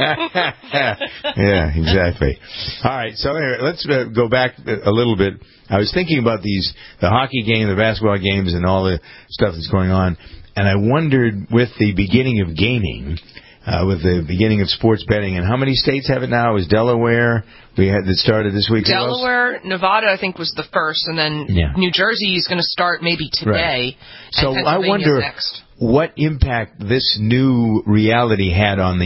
Yeah, exactly. All right, so anyway, let's go back a little bit. I was thinking about the hockey game, the basketball games, and all the stuff that's going on, and I wondered, with the beginning of gaming, with the beginning of sports betting, and how many states have it now? It was Delaware that started this week. Delaware, Nevada, I think, was the first, and then New Jersey is going to start maybe today. Right. So I wonder what impact this new reality had on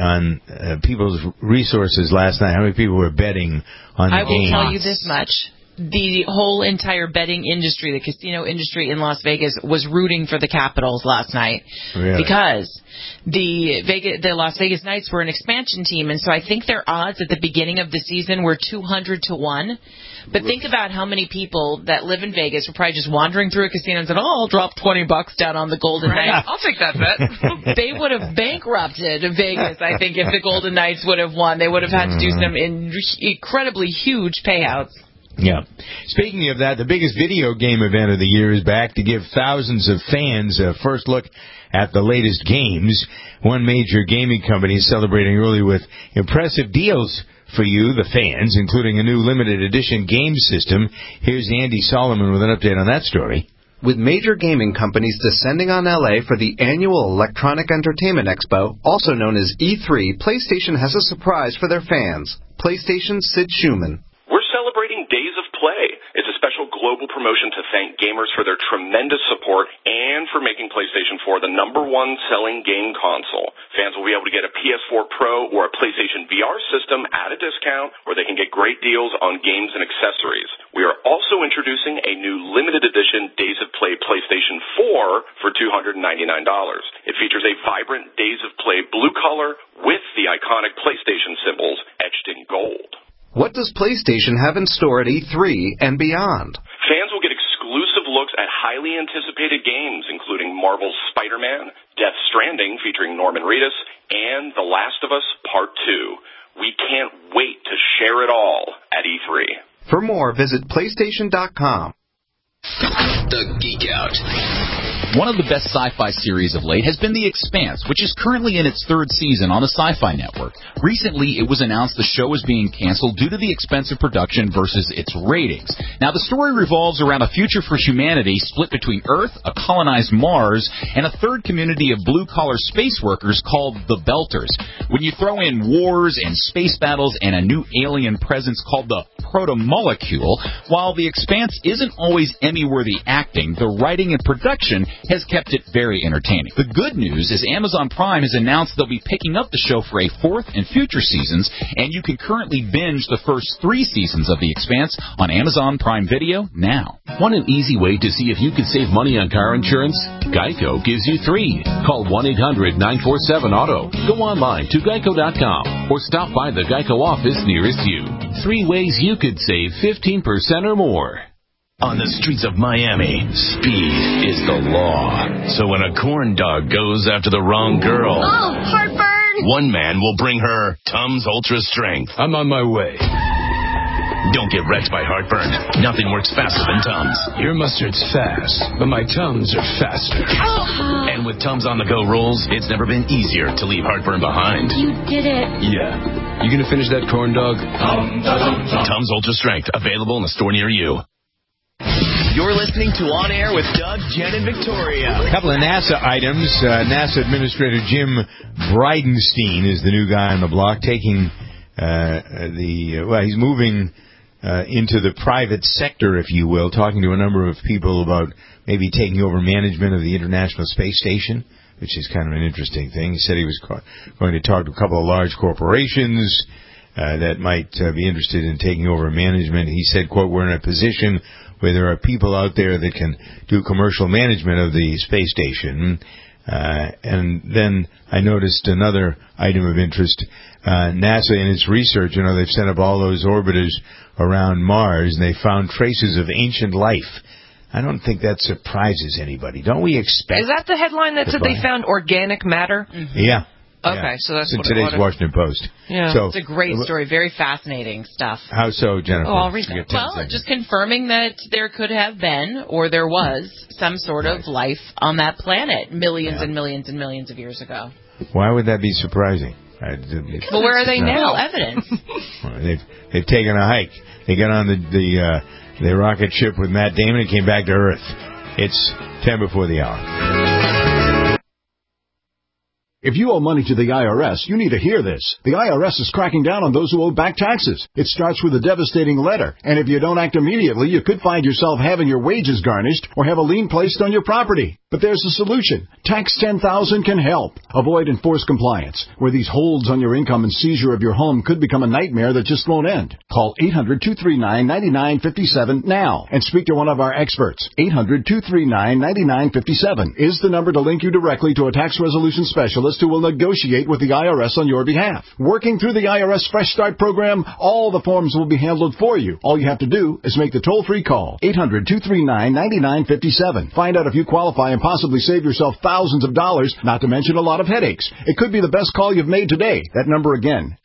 people's resources last night. How many people were betting on the games? I will tell you this much. the whole entire betting industry, the casino industry in Las Vegas, was rooting for the Capitals last night. Really? Because the Las Vegas Knights were an expansion team, and so I think their odds at the beginning of the season were 200-1. But think about how many people that live in Vegas were probably just wandering through a casino and said, I'll drop $20 down on the Golden Knights. I'll take that bet. They would have bankrupted Vegas, I think, if the Golden Knights would have won. They would have had to do some incredibly huge payouts. Yeah. Speaking of that, the biggest video game event of the year is back to give thousands of fans a first look at the latest games. One major gaming company is celebrating early with impressive deals for you, the fans, including a new limited edition game system. Here's Andy Solomon with an update on that story. With major gaming companies descending on LA for the annual Electronic Entertainment Expo, also known as E3, PlayStation has a surprise for their fans. PlayStation's Sid Schumann. We're celebrating Days of Play. It's a special global promotion to thank gamers for their tremendous support and for making PlayStation 4 the #1 selling game console. Fans will be able to get a PS4 Pro or a PlayStation VR system at a discount, where they can get great deals on games and accessories. We are also introducing a new limited edition Days of Play PlayStation 4 for $299. It features a vibrant Days of Play blue color with the iconic PlayStation symbols etched in gold. What does PlayStation have in store at E3 and beyond? Fans will get exclusive looks at highly anticipated games, including Marvel's Spider-Man, Death Stranding featuring Norman Reedus, and The Last of Us Part 2. We can't wait to share it all at E3. For more, visit PlayStation.com. The Geek Out. One of the best sci-fi series of late has been The Expanse, which is currently in its 3rd season on the Sci-Fi Network. Recently, it was announced the show is being canceled due to the expensive production versus its ratings. Now, the story revolves around a future for humanity split between Earth, a colonized Mars, and a third community of blue-collar space workers called the Belters. When you throw in wars and space battles and a new alien presence called the Protomolecule, while The Expanse isn't always Emmy-worthy acting, the writing and production has kept it very entertaining. The good news is Amazon Prime has announced they'll be picking up the show for a 4th and future seasons, and you can currently binge the first 3 seasons of The Expanse on Amazon Prime Video now. Want an easy way to see if you can save money on car insurance? Geico gives you 3. Call 1-800-947-AUTO. Go online to geico.com or stop by the Geico office nearest you. 3 ways you could save 15% or more. On the streets of Miami, speed is the law. So when a corn dog goes after the wrong girl, heartburn! One man will bring her Tums Ultra Strength. I'm on my way. Don't get wrecked by heartburn. Nothing works faster than Tums. Your mustard's fast, but my Tums are faster. And with Tums on the go rolls, it's never been easier to leave heartburn behind. You did it. Yeah. You gonna finish that corn dog? Tums Ultra Strength, available in a store near you. You're listening to On Air with Doug, Jen, and Victoria. A couple of NASA items. NASA Administrator Jim Bridenstine is the new guy on the block, taking he's moving into the private sector, if you will, talking to a number of people about maybe taking over management of the International Space Station, which is kind of an interesting thing. He said he was going to talk to a couple of large corporations that might be interested in taking over management. He said, quote, "We're in a position where there are people out there that can do commercial management of the space station." And then I noticed another item of interest. NASA, in its research, they've sent up all those orbiters around Mars, and they found traces of ancient life. I don't think that surprises anybody. Don't we expect... Is that the headline that said they found organic matter? Mm-hmm. Yeah. Okay, so that's in today's Washington Post. Yeah, so, it's a great story. Very fascinating stuff. How so, Jennifer? Oh, I'll read that. Well, just confirming that there could have been, or there was, some sort of life on that planet millions and millions and millions of years ago. Why would that be surprising? Well, where are they now? Evidence. They've taken a hike. They got on the rocket ship with Matt Damon and came back to Earth. It's 10 before the hour. If you owe money to the IRS, you need to hear this. The IRS is cracking down on those who owe back taxes. It starts with a devastating letter, and if you don't act immediately, you could find yourself having your wages garnished or have a lien placed on your property. But there's a solution. Tax 10,000 can help. Avoid enforced compliance, where these holds on your income and seizure of your home could become a nightmare that just won't end. Call 800-239-9957 now and speak to one of our experts. 800-239-9957 is the number to link you directly to a tax resolution specialist who will negotiate with the IRS on your behalf. Working through the IRS Fresh Start program, all the forms will be handled for you. All you have to do is make the toll-free call. 800-239-9957. Find out if you qualify and possibly save yourself thousands of dollars, not to mention a lot of headaches. It could be the best call you've made today. That number again,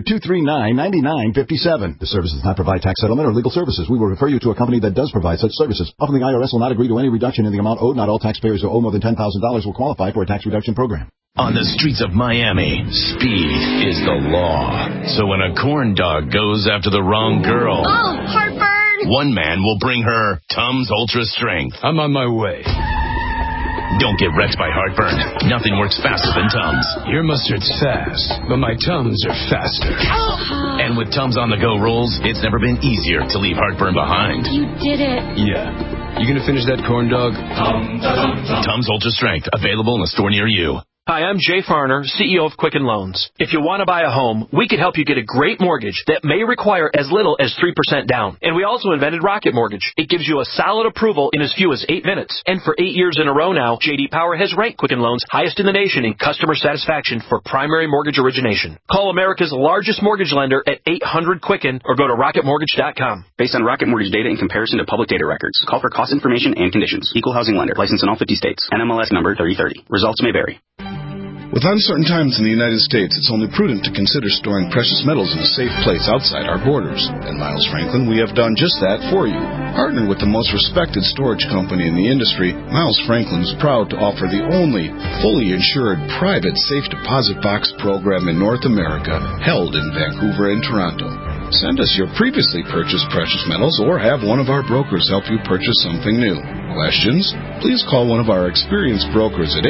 800-239-9957. The service does not provide tax settlement or legal services. We will refer you to a company that does provide such services. Often the IRS will not agree to any reduction in the amount owed. Not all taxpayers who owe more than $10,000 will qualify for a tax reduction program. On the streets of Miami, speed is the law. So when a corn dog goes after the wrong girl, heartburn! One man will bring her Tums Ultra Strength. I'm on my way. Don't get wrecked by heartburn. Nothing works faster than Tums. Your mustard's fast, but my Tums are faster. And with Tums on the go rolls, it's never been easier to leave heartburn behind. You did it. Yeah. You gonna finish that corn dog? Tums Ultra Strength, available in a store near you. Hi, I'm Jay Farner, CEO of Quicken Loans. If you want to buy a home, we can help you get a great mortgage that may require as little as 3% down. And we also invented Rocket Mortgage. It gives you a solid approval in as few as 8 minutes. And for 8 years in a row now, J.D. Power has ranked Quicken Loans highest in the nation in customer satisfaction for primary mortgage origination. Call America's largest mortgage lender at 800-QUICKEN or go to rocketmortgage.com. Based on Rocket Mortgage data in comparison to public data records. Call for cost information and conditions. Equal housing lender. Licensed in all 50 states. NMLS number 3030. Results may vary. With uncertain times in the United States, it's only prudent to consider storing precious metals in a safe place outside our borders. At Miles Franklin, we have done just that for you. Partnered with the most respected storage company in the industry, Miles Franklin is proud to offer the only fully insured private safe deposit box program in North America, held in Vancouver and Toronto. Send us your previously purchased precious metals or have one of our brokers help you purchase something new. Questions? Please call one of our experienced brokers at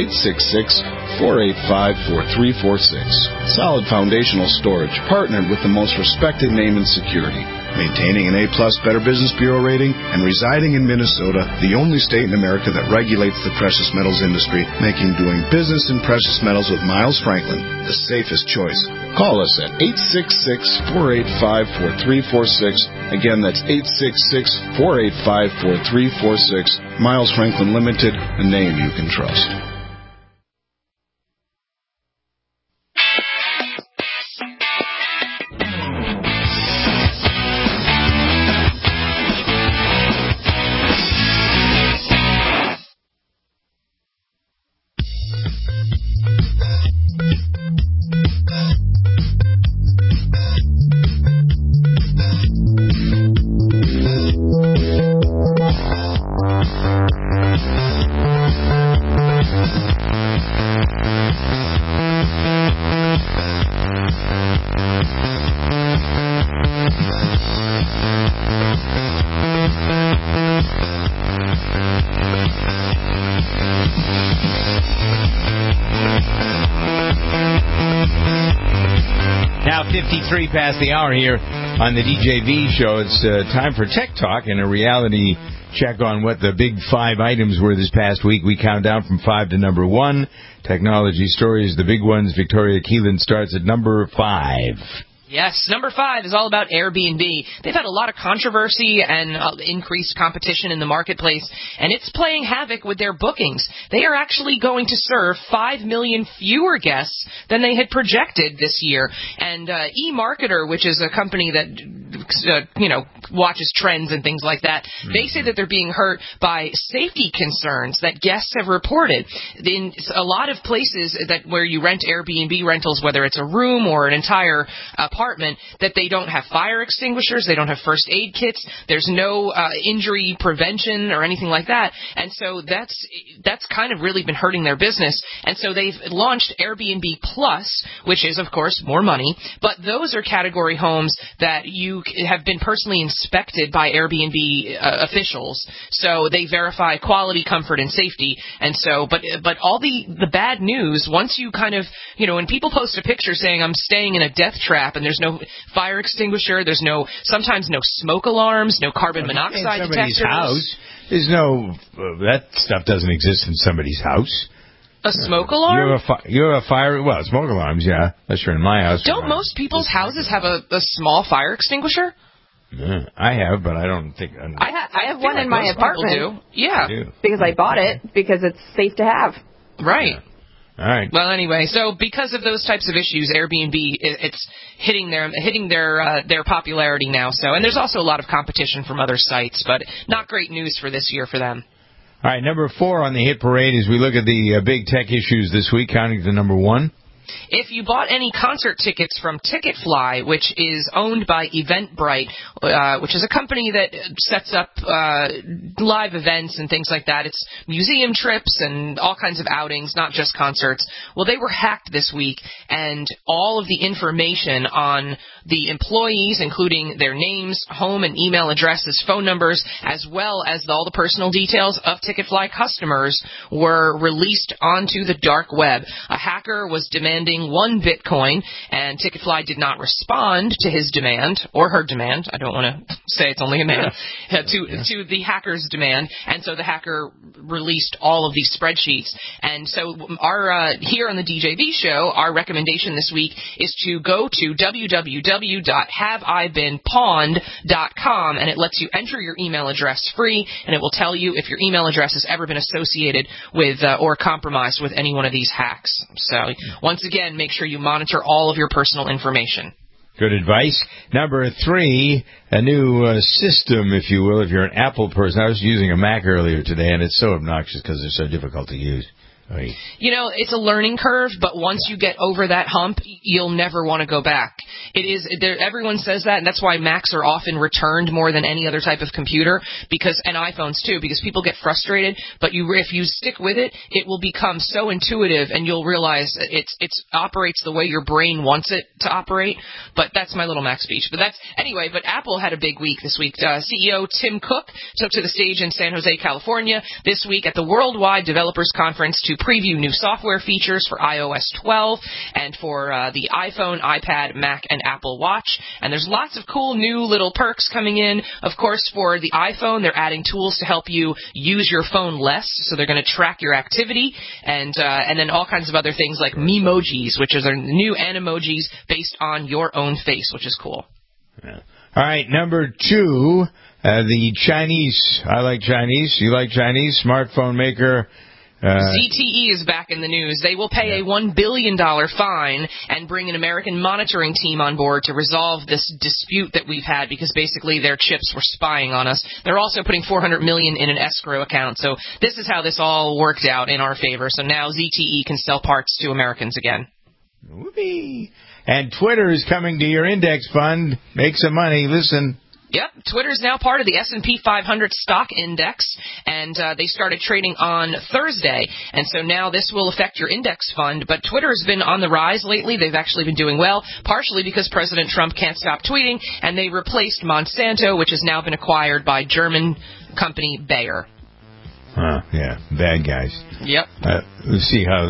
866-485-4346. Solid Foundational Storage, partnered with the most respected name in security. Maintaining an A-plus Better Business Bureau rating and residing in Minnesota, the only state in America that regulates the precious metals industry, making doing business in precious metals with Miles Franklin the safest choice. Call us at 866-485-4346. Again, that's 866-485-4346. Miles Franklin Limited, a name you can trust. Now 53 past the hour here on the DJV show. It's time for Tech Talk and a reality check on what the big 5 items were this past week. We count down from 5 to number 1. Technology stories, the big ones. Victoria Keelan starts at number 5. Yes, number 5 is all about Airbnb. They've had a lot of controversy and increased competition in the marketplace, and it's playing havoc with their bookings. They are actually going to serve 5 million fewer guests than they had projected this year. And eMarketer, which is a company that watches trends and things like that, they say that they're being hurt by safety concerns that guests have reported. In a lot of places where you rent Airbnb rentals, whether it's a room or an entire apartment, that they don't have fire extinguishers, they don't have first aid kits, there's no injury prevention or anything like that, and so that's kind of really been hurting their business. And so they've launched Airbnb Plus, which is of course more money, but those are category homes that have been personally inspected by Airbnb officials, so they verify quality, comfort, and safety. And so, but all the bad news, once you kind of, when people post a picture saying I'm staying in a death trap and there's no fire extinguisher, there's sometimes no smoke alarms, no carbon monoxide detectors. House, there's no that stuff doesn't exist in somebody's house. A smoke alarm? You have a fire. Well, smoke alarms, yeah. Unless you're in my house. Don't most people's houses have a small fire extinguisher? I have, but I don't think. I have one in my apartment. Yeah, because I bought it because it's safe to have. Right. Yeah. All right. Well, anyway, so because of those types of issues, Airbnb it's hitting their popularity now. So, and there's also a lot of competition from other sites, but not great news for this year for them. All right, number 4 on the hit parade as we look at the big tech issues this week, counting to number 1. If you bought any concert tickets from Ticketfly, which is owned by Eventbrite, which is a company that sets up live events and things like that, it's museum trips and all kinds of outings, not just concerts. Well, they were hacked this week, and all of the information on the employees, including their names, home and email addresses, phone numbers, as well as all the personal details of Ticketfly customers, were released onto the dark web. A hacker was demanding 1 Bitcoin, and Ticketfly did not respond to his demand, or her demand, I don't want to say it's only a man, to the hacker's demand, and so the hacker released all of these spreadsheets. And so here on the DJV show, our recommendation this week is to go to www.haveibeenpawned.com, and it lets you enter your email address free, and it will tell you if your email address has ever been associated with or compromised with any one of these hacks. So, once again, make sure you monitor all of your personal information. Good advice. Number 3, a new system, if you will, if you're an Apple person. I was using a Mac earlier today, and it's so obnoxious because they're so difficult to use. It's a learning curve, but once you get over that hump, you'll never want to go back. Everyone says that, and that's why Macs are often returned more than any other type of computer, and iPhones too, because people get frustrated, but if you stick with it, it will become so intuitive, and you'll realize it operates the way your brain wants it to operate. But that's my little Mac speech. But Apple had a big week this week. CEO Tim Cook took to the stage in San Jose, California this week at the Worldwide Developers Conference to preview new software features for iOS 12 and for the iPhone, iPad, Mac, and Apple Watch. And there's lots of cool new little perks coming in. Of course, for the iPhone, they're adding tools to help you use your phone less. So they're going to track your activity, and then all kinds of other things like Memojis, which are their new Animojis based on your own face, which is cool. Yeah. All right, number 2, the Chinese. I like Chinese. You like Chinese? Smartphone maker. ZTE is back in the news. They will pay a $1 billion fine and bring an American monitoring team on board to resolve this dispute that we've had, because basically their chips were spying on us. They're also putting $400 million in an escrow account. So this is how this all worked out in our favor. So now ZTE can sell parts to Americans again. Whoopee. And Twitter is coming to your index fund. Make some money. Listen. Yep, Twitter is now part of the S&P 500 stock index, and they started trading on Thursday, and so now this will affect your index fund. But Twitter has been on the rise lately. They've actually been doing well, partially because President Trump can't stop tweeting, and they replaced Monsanto, which has now been acquired by German company Bayer. Yeah, bad guys. Yep. Let's see how...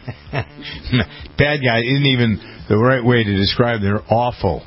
Bad guy isn't even the right way to describe them. They're awful.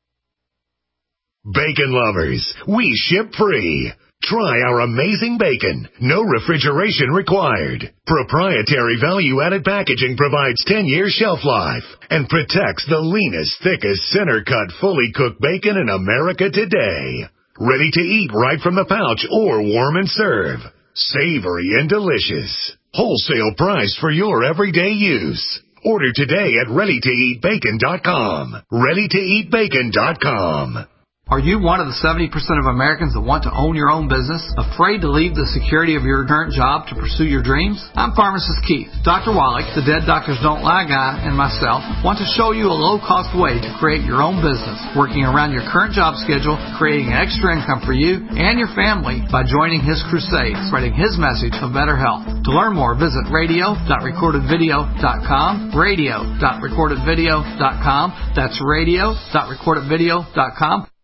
Bacon lovers, we ship free. Try our amazing bacon. No refrigeration required. Proprietary value-added packaging provides 10-year shelf life and protects the leanest, thickest, center-cut, fully cooked bacon in America today. Ready to eat right from the pouch or warm and serve. Savory and delicious. Wholesale price for your everyday use. Order today at ReadyToEatBacon.com. ReadyToEatBacon.com. Are you one of the 70% of Americans that want to own your own business, afraid to leave the security of your current job to pursue your dreams? I'm Pharmacist Keith. Dr. Wallach, the Dead Doctors Don't Lie guy, and myself want to show you a low-cost way to create your own business, working around your current job schedule, creating an extra income for you and your family by joining his crusade, spreading his message of better health. To learn more, visit radio.recordedvideo.com, radio.recordedvideo.com. That's radio.recordedvideo.com.